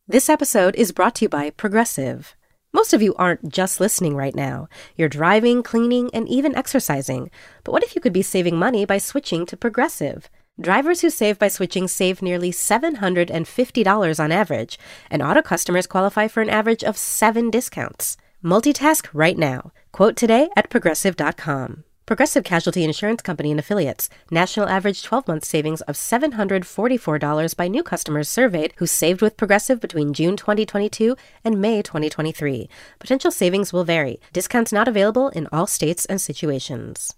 This episode is brought to you by Progressive. Most of you aren't just listening right now. You're driving, cleaning, and even exercising. But what if you could be saving money by switching to Progressive? Drivers who save by switching save nearly $750 on average, and auto customers qualify for an average of 7 discounts. Multitask right now. Quote today at Progressive.com. Progressive Casualty Insurance Company and Affiliates. National average 12-month savings of $744 by new customers surveyed who saved with Progressive between June 2022 and May 2023. Potential savings will vary. Discounts not available in all states and situations.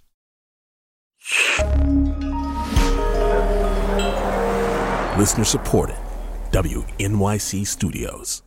Listener supported. WNYC Studios.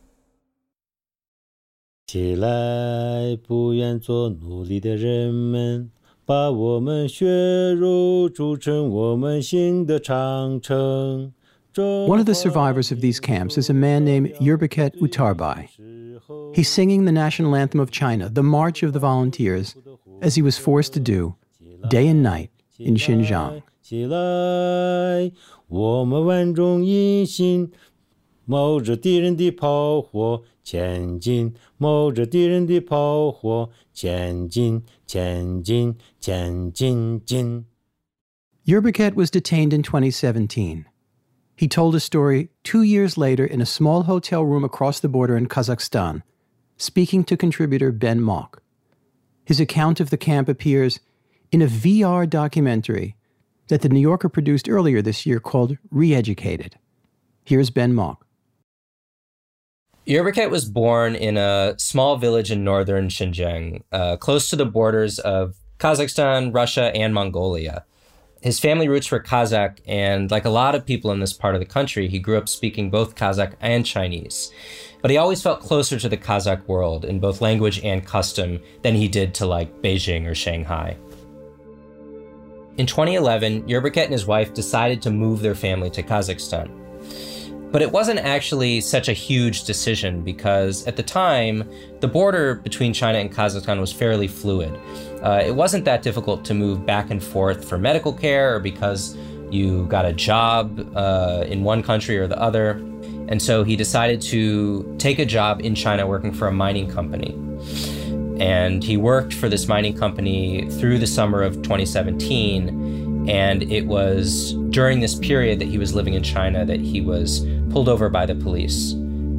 起来，不愿做奴隶的人们，把我们血肉筑成我们新的长城。 One of the survivors of these camps is a man named Yerbiket Utarbai. He's singing the national anthem of China, the March of the Volunteers, as he was forced to do, day and night, in Xinjiang. 起来，我们万众一心，冒着敌人的炮火前进，冒着敌人的炮火前进，前进，前进，进。 Yerbiket was detained in 2017. He told his story 2 years later in a small hotel room across the border in Kazakhstan, speaking to contributor Ben Mok. His account of the camp appears in a VR documentary that the New Yorker produced earlier this year called Re-Educated. Here's Ben Mok. Yerbiket was born in a small village in northern Xinjiang, close to the borders of Kazakhstan, Russia, and Mongolia. His family roots were Kazakh, and like a lot of people in this part of the country, he grew up speaking both Kazakh and Chinese. But he always felt closer to the Kazakh world in both language and custom than he did to like Beijing or Shanghai. In 2011, Yerbiket and his wife decided to move their family to Kazakhstan. But it wasn't actually such a huge decision because at the time, the border between China and Kazakhstan was fairly fluid. It wasn't that difficult to move back and forth for medical care or because you got a job in one country or the other. And so he decided to take a job in China working for a mining company. And he worked for this mining company through the summer of 2017. And it was during this period that he was living in China that he was pulled over by the police.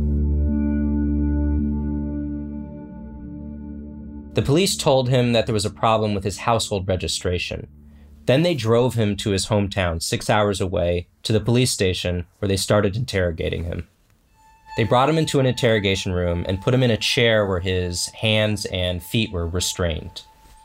The police told him that there was a problem with his household registration. Then they drove him to his hometown, 6 hours away, to the police station where they started interrogating him. They brought him into an interrogation room and put him in a chair where his hands and feet were restrained.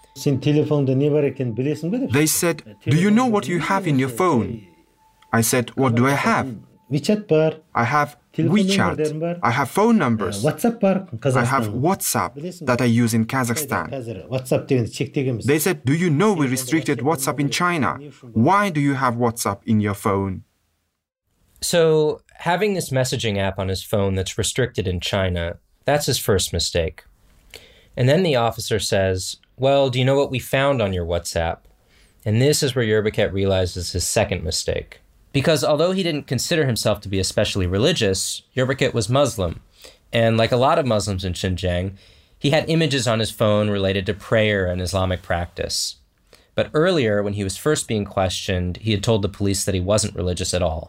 They said, "Do you know what you have in your phone?" I said, "What do I have?" I have WeChat. I have phone numbers. I have WhatsApp that I use in Kazakhstan. They said, "Do you know we restricted WhatsApp in China? Why do you have WhatsApp in your phone?" So having this messaging app on his phone that's restricted in China, that's his first mistake. And then the officer says, "Well, do you know what we found on your WhatsApp?" And this is where Yerbiket realizes his second mistake. Because although he didn't consider himself to be especially religious, Yerbiket was Muslim. And like a lot of Muslims in Xinjiang, he had images on his phone related to prayer and Islamic practice. But earlier, when he was first being questioned, he had told the police that he wasn't religious at all.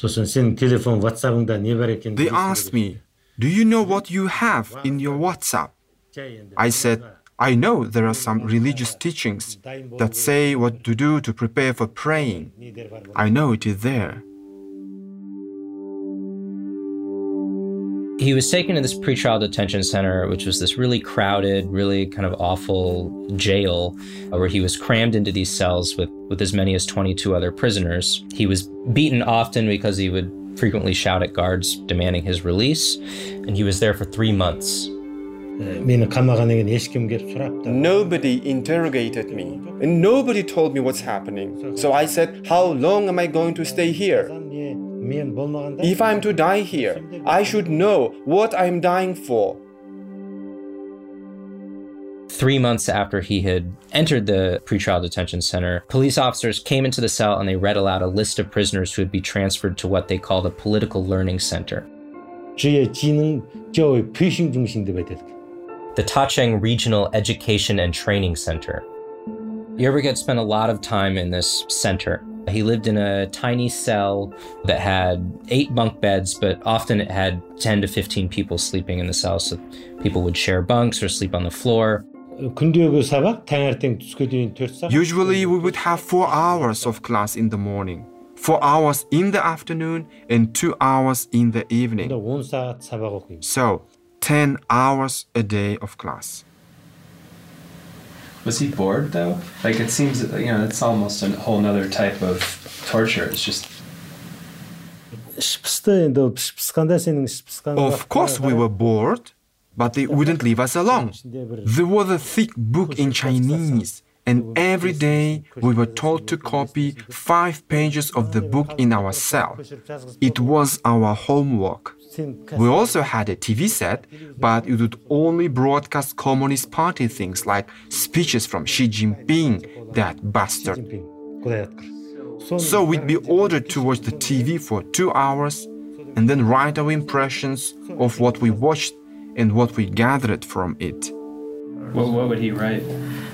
They asked me, "Do you know what you have in your WhatsApp?" I said, "I know there are some religious teachings that say what to do to prepare for praying. I know it is there." He was taken to this pretrial detention center, which was this really crowded, really kind of awful jail where he was crammed into these cells with as many as 22 other prisoners. He was beaten often because he would frequently shout at guards demanding his release, and he was there for 3 months. Nobody interrogated me, and nobody told me what's happening. So I said, "How long am I going to stay here? If I'm to die here, I should know what I'm dying for." 3 months after he had entered the pretrial detention center, police officers came into the cell and they read aloud a list of prisoners who would be transferred to what they called a political learning center. The Tacheng Regional Education and Training Center. Yerbiget spent a lot of time in this center. He lived in a tiny cell that had 8 bunk beds, but often it had 10 to 15 people sleeping in the cell, so people would share bunks or sleep on the floor. Usually we would have 4 hours of class in the morning, 4 hours in the afternoon, and 2 hours in the evening. So, 10 hours a day of class. Was he bored though? Like it seems, it's almost a whole nother type of torture. It's just... Of course we were bored, but they wouldn't leave us alone. There was a thick book in Chinese, and every day we were told to copy 5 pages of the book in our cell. It was our homework. We also had a TV set, but it would only broadcast Communist Party things like speeches from Xi Jinping, that bastard. So we'd be ordered to watch the TV for 2 hours and then write our impressions of what we watched and what we gathered from it. What would he write?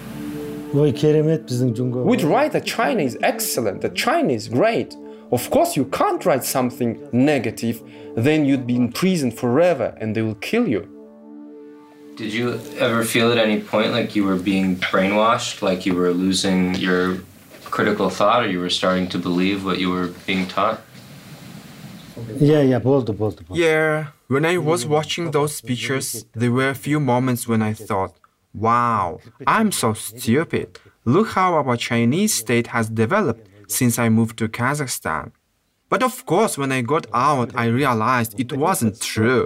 We'd write that China is excellent, that China is great. Of course, you can't write something negative, then you'd be in prison forever and they will kill you. Did you ever feel at any point like you were being brainwashed, like you were losing your critical thought, or you were starting to believe what you were being taught? Yeah, when I was watching those speeches, there were a few moments when I thought, wow, I'm so stupid. Look how our Chinese state has developed since I moved to Kazakhstan. But of course, when I got out, I realized it wasn't true.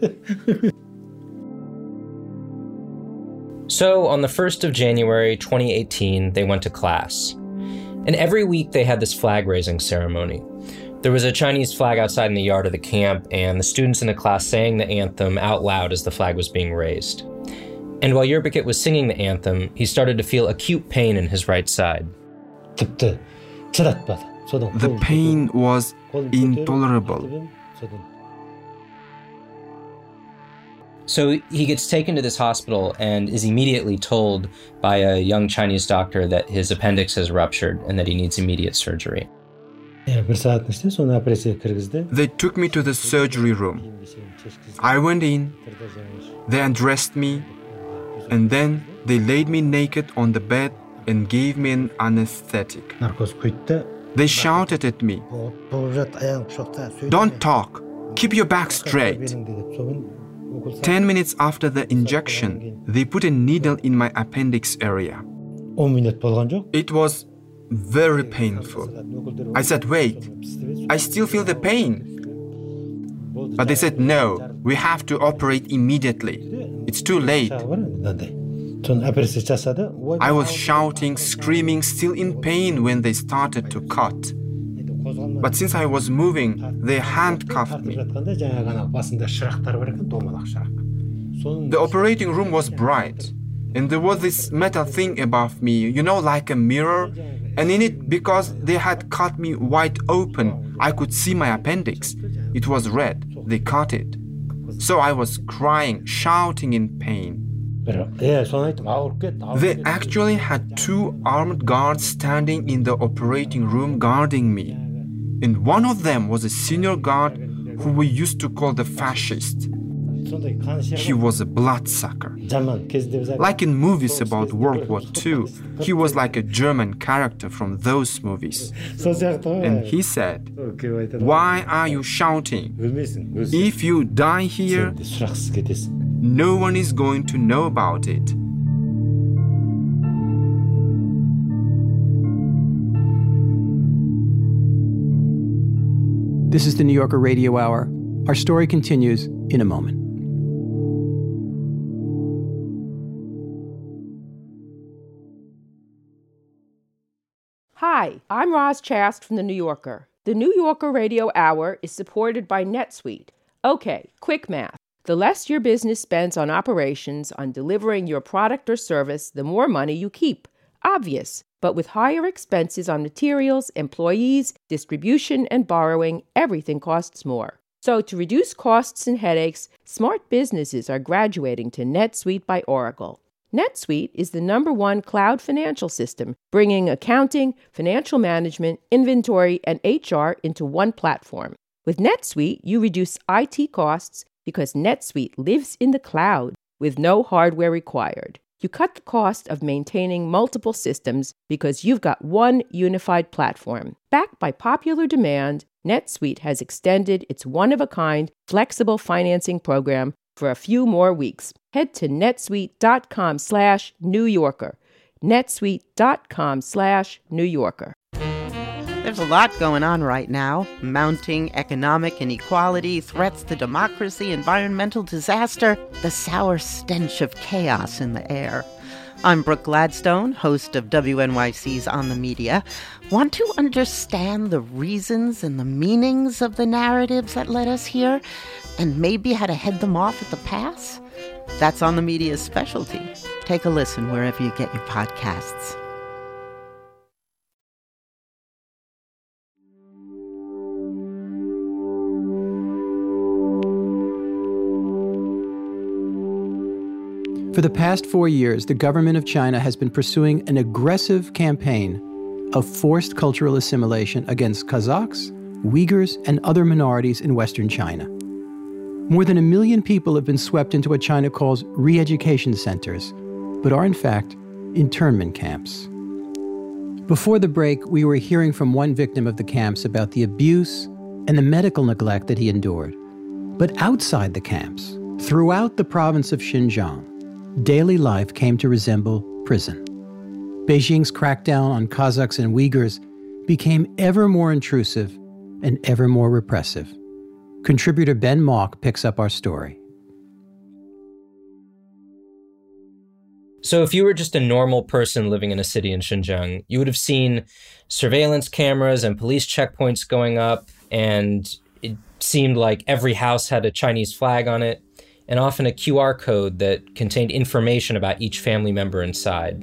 So on the 1st of January 2018, they went to class. And every week they had this flag-raising ceremony. There was a Chinese flag outside in the yard of the camp, and the students in the class sang the anthem out loud as the flag was being raised. And while Yerbiket was singing the anthem, he started to feel acute pain in his right side. The pain was intolerable. So he gets taken to this hospital and is immediately told by a young Chinese doctor that his appendix has ruptured and that he needs immediate surgery. They took me to the surgery room. I went in, they undressed me, and then they laid me naked on the bed and gave me an anesthetic. They shouted at me, "Don't talk, keep your back straight." 10 minutes after the injection, they put a needle in my appendix area. It was very painful. I said, "Wait, I still feel the pain." But they said, "No, we have to operate immediately. It's too late." I was shouting, screaming, still in pain when they started to cut. But since I was moving, they handcuffed me. The operating room was bright, and there was this metal thing above me, like a mirror. And in it, because they had cut me wide open, I could see my appendix. It was red. They cut it. So I was crying, shouting in pain. They actually had 2 armed guards standing in the operating room guarding me. And one of them was a senior guard who we used to call the fascist. He was a bloodsucker. Like in movies about World War II, he was like a German character from those movies. And he said, "Why are you shouting? If you die here, no one is going to know about it." This is the New Yorker Radio Hour. Our story continues in a moment. Hi, I'm Roz Chast from The New Yorker. The New Yorker Radio Hour is supported by NetSuite. Okay, quick math. The less your business spends on operations, on delivering your product or service, the more money you keep. Obvious. But with higher expenses on materials, employees, distribution, and borrowing, everything costs more. So to reduce costs and headaches, smart businesses are graduating to NetSuite by Oracle. NetSuite is the #1 cloud financial system, bringing accounting, financial management, inventory, and HR into one platform. With NetSuite, you reduce IT costs because NetSuite lives in the cloud with no hardware required. You cut the cost of maintaining multiple systems because you've got one unified platform. Backed by popular demand, NetSuite has extended its one-of-a-kind flexible financing program for a few more weeks. Head to netsuite.com/New Yorker. netsuite.com/New Yorker. There's a lot going on right now. Mounting economic inequality, threats to democracy, environmental disaster, the sour stench of chaos in the air. I'm Brooke Gladstone, host of WNYC's On the Media. Want to understand the reasons and the meanings of the narratives that led us here, and maybe how to head them off at the pass? That's On the Media's specialty. Take a listen wherever you get your podcasts. For the past 4 years, the government of China has been pursuing an aggressive campaign of forced cultural assimilation against Kazakhs, Uyghurs, and other minorities in Western China. More than 1 million people have been swept into what China calls re-education centers, but are in fact internment camps. Before the break, we were hearing from one victim of the camps about the abuse and the medical neglect that he endured. But outside the camps, throughout the province of Xinjiang, daily life came to resemble prison. Beijing's crackdown on Kazakhs and Uyghurs became ever more intrusive and ever more repressive. Contributor Ben Mauck picks up our story. So if you were just a normal person living in a city in Xinjiang, you would have seen surveillance cameras and police checkpoints going up, and it seemed like every house had a Chinese flag on it, and often a QR code that contained information about each family member inside.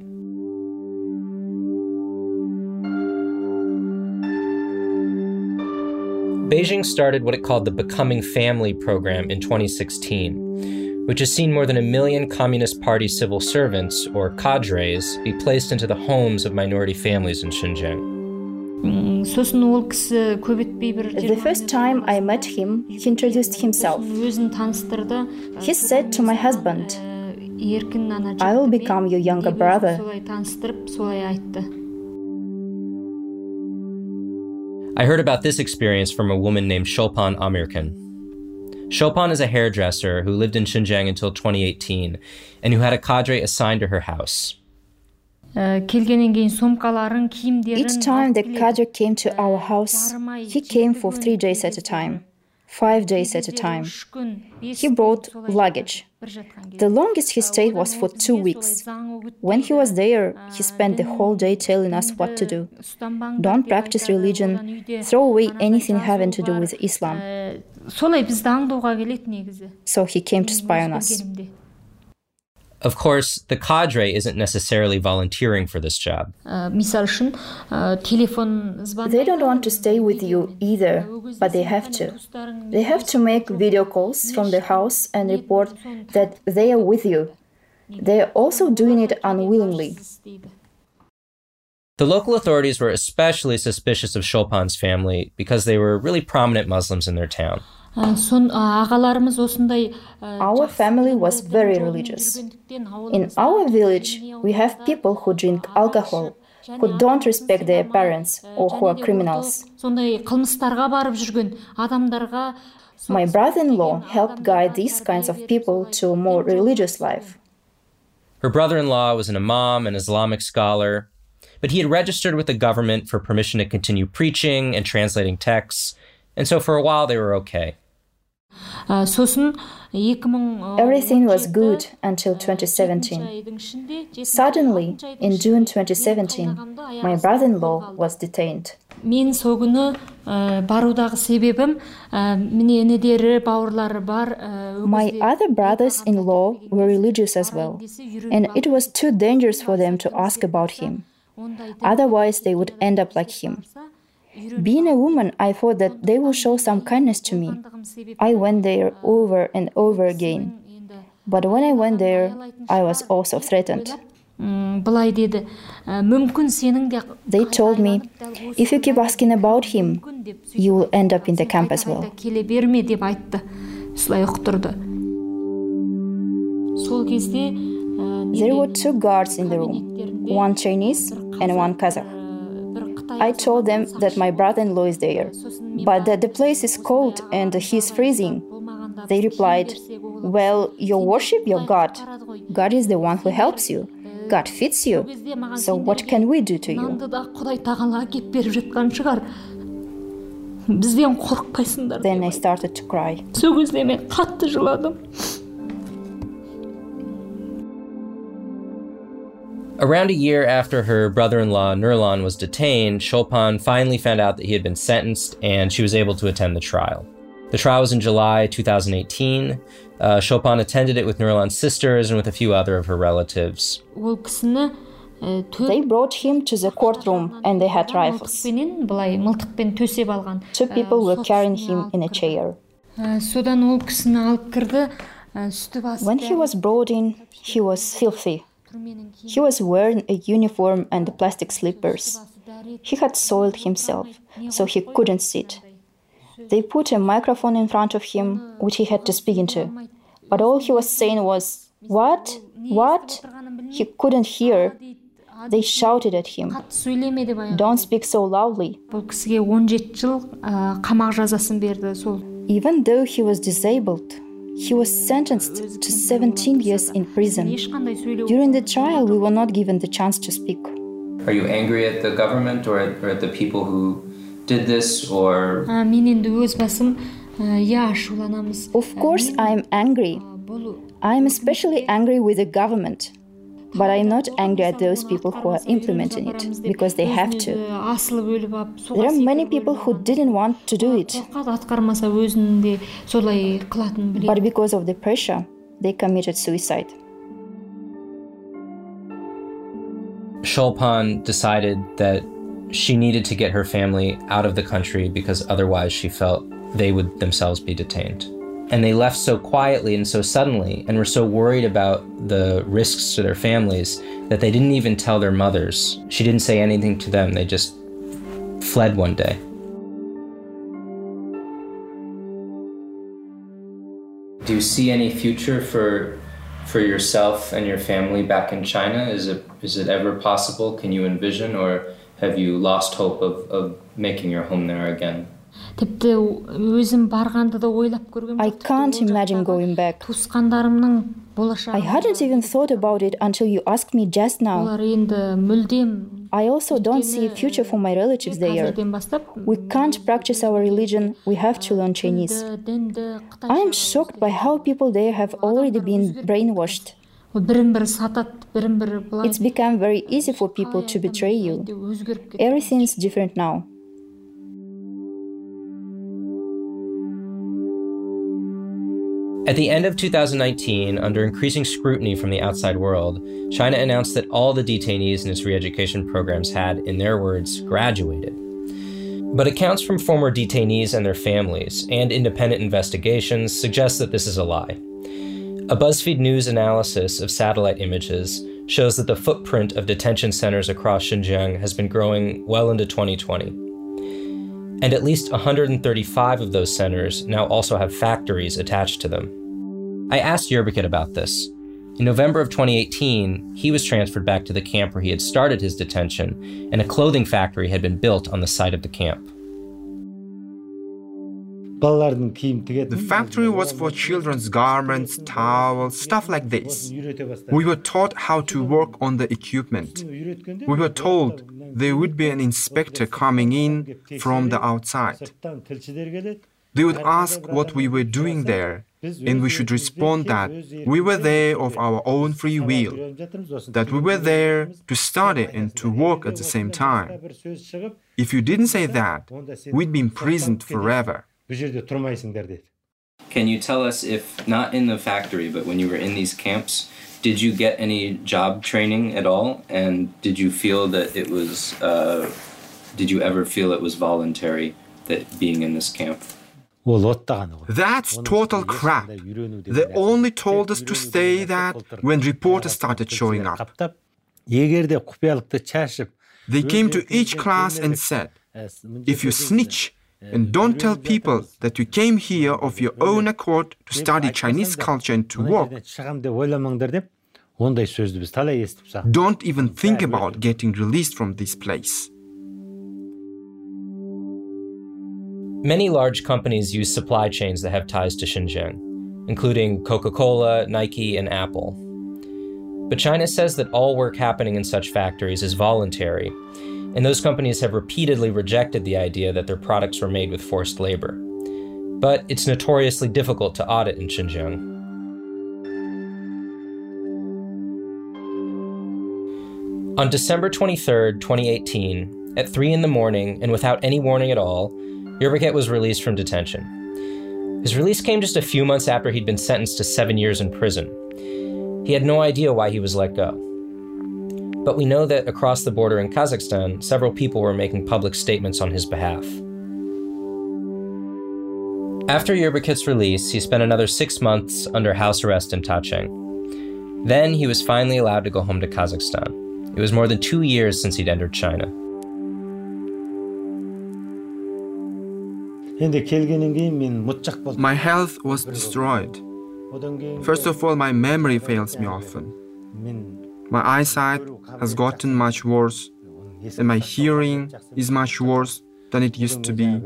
Beijing started what it called the Becoming Family program in 2016, which has seen more than 1 million Communist Party civil servants, or cadres, be placed into the homes of minority families in Xinjiang. The first time I met him, he introduced himself. He said to my husband, "I will become your younger brother." I heard about this experience from a woman named Shulpan Amirkan. Shulpan is a hairdresser who lived in Xinjiang until 2018 and who had a cadre assigned to her house. Each time the cadre came to our house, he came for 3 days at a time, 5 days at a time. He brought luggage. The longest he stayed was for 2 weeks. When he was there, he spent the whole day telling us what to do. Don't practice religion, throw away anything having to do with Islam. So he came to spy on us. Of course, the cadre isn't necessarily volunteering for this job. They don't want to stay with you either, but they have to. They have to make video calls from their house and report that they are with you. They are also doing it unwillingly. The local authorities were especially suspicious of Shulpan's family because they were really prominent Muslims in their town. Our family was very religious. In our village, we have people who drink alcohol, who don't respect their parents, or who are criminals. My brother-in-law helped guide these kinds of people to a more religious life. Her brother-in-law was an imam, an Islamic scholar, but he had registered with the government for permission to continue preaching and translating texts, and so for a while they were okay. Everything was good until 2017. Suddenly, in June 2017, my brother-in-law was detained. My other brothers-in-law were religious as well, and it was too dangerous for them to ask about him. Otherwise, they would end up like him. Being a woman, I thought that they will show some kindness to me. I went there over and over again. But when I went there, I was also threatened. They told me, if you keep asking about him, you will end up in the camp as well. There were 2 guards in the room, one Chinese and one Kazakh. I told them that my brother-in-law is there, but that the place is cold and he's freezing. They replied, well, you worship your God. God is the one who helps you. God feeds you. So what can we do to you? Then I started to cry. Around a year after her brother-in-law Nurlan was detained, Chulpan finally found out that he had been sentenced, and she was able to attend the trial. The trial was in July 2018. Chulpan attended it with Nurlan's sisters and with a few other of her relatives. They brought him to the courtroom and they had rifles. 2 people were carrying him in a chair. When he was brought in, he was filthy. He was wearing a uniform and plastic slippers. He had soiled himself, so he couldn't sit. They put a microphone in front of him, which he had to speak into. But all he was saying was, "What? What?" He couldn't hear. They shouted at him, "Don't speak so loudly." Even though he was disabled, he was sentenced to 17 years in prison. During the trial, we were not given the chance to speak. Are you angry at the government or at the people who did this, or? Of course, I am angry. I am especially angry with the government. But I am not angry at those people who are implementing it, because they have to. There are many people who didn't want to do it. But because of the pressure, they committed suicide. Chulpan decided that she needed to get her family out of the country because otherwise she felt they would themselves be detained. And they left so quietly and so suddenly and were so worried about the risks to their families that they didn't even tell their mothers. She didn't say anything to them. They just fled one day. Do you see any future for yourself and your family back in China? Is it ever possible? Can you envision, or have you lost hope of making your home there again? I can't imagine going back. I hadn't even thought about it until you asked me just now. I also don't see a future for my relatives there. We can't practice our religion, we have to learn Chinese. I am shocked by how people there have already been brainwashed. It's become very easy for people to betray you. Everything's different now. At the end of 2019, under increasing scrutiny from the outside world, China announced that all the detainees in its re-education programs had, in their words, graduated. But accounts from former detainees and their families and independent investigations suggest that this is a lie. A BuzzFeed News analysis of satellite images shows that the footprint of detention centers across Xinjiang has been growing well into 2020. And at least 135 of those centers now also have factories attached to them. I asked Yerbuket about this. In November of 2018, he was transferred back to the camp where he had started his detention, and a clothing factory had been built on the site of the camp. The factory was for children's garments, towels, stuff like this. We were taught how to work on the equipment. We were told there would be an inspector coming in from the outside. They would ask what we were doing there, and we should respond that we were there of our own free will, that we were there to study and to work at the same time. If you didn't say that, we'd be imprisoned forever. Can you tell us, if not in the factory, but when you were in these camps, did you get any job training at all? And did you feel that it was did you ever feel it was voluntary, that being in this camp? That's total crap. They only told us to stay that when reporters started showing up. They came to each class and said, if you snitch and don't tell people that you came here of your own accord to study Chinese culture and to work, don't even think about getting released from this place. Many large companies use supply chains that have ties to Xinjiang, including Coca-Cola, Nike, and Apple. But China says that all work happening in such factories is voluntary, and those companies have repeatedly rejected the idea that their products were made with forced labor. But it's notoriously difficult to audit in Xinjiang. On December 23rd, 2018, at 3 in the morning and without any warning at all, Yerbiket was released from detention. His release came just a few months after he'd been sentenced to 7 years in prison. He had no idea why he was let go. But we know that across the border in Kazakhstan, several people were making public statements on his behalf. After Yerbiket's release, he spent another 6 months under house arrest in Tacheng. Then he was finally allowed to go home to Kazakhstan. It was more than 2 years since he'd entered China. My health was destroyed. First of all, my memory fails me often. My eyesight has gotten much worse, and my hearing is much worse than it used to be.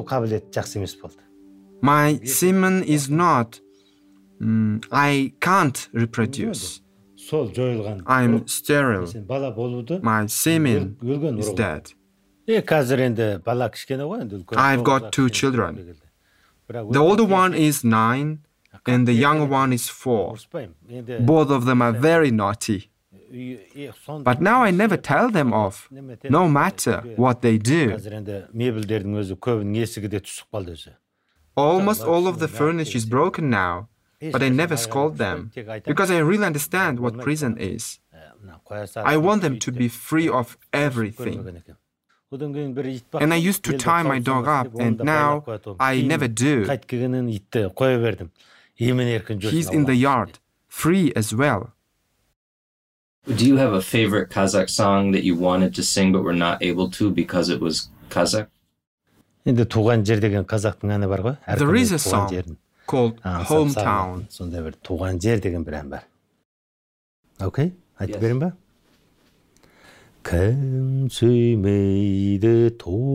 My semen is not. I can't reproduce. I'm sterile. My semen is dead. I've got 2 children. The older one is 9 and the younger one is 4. Both of them are very naughty. But now I never tell them off, no matter what they do. Almost all of the furniture is broken now, but I never scold them, because I really understand what prison is. I want them to be free of everything. And I used to tie my dog up, and now I never do. He's in the yard, free as well. Do you have a favorite Kazakh song that you wanted to sing but were not able to because it was Kazakh? There is a song called Hometown. Okay, yes. 금수메이드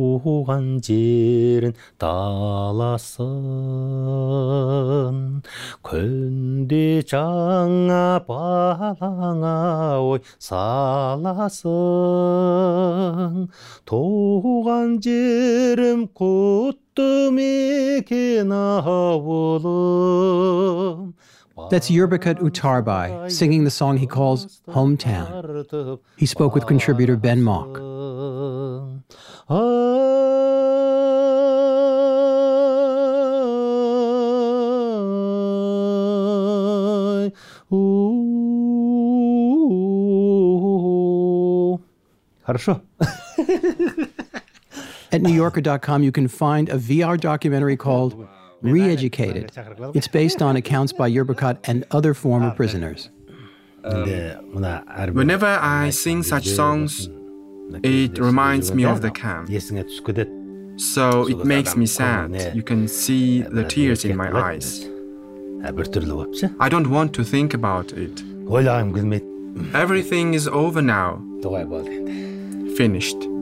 도관질은 달라선 근대장아 바랑아오이 살라선 도관질은 꽃두미게 나오름. That's Yerbiket Utarbay singing the song he calls Hometown. He spoke with contributor Ben Mok. Хорошо. At NewYorker.com, you can find a VR documentary called Re-Educated. It's based on accounts by Yerbiket and other former prisoners. Whenever I sing such songs, it reminds me of the camp. So it makes me sad. You can see the tears in my eyes. I don't want to think about it. Everything is over now. Finished.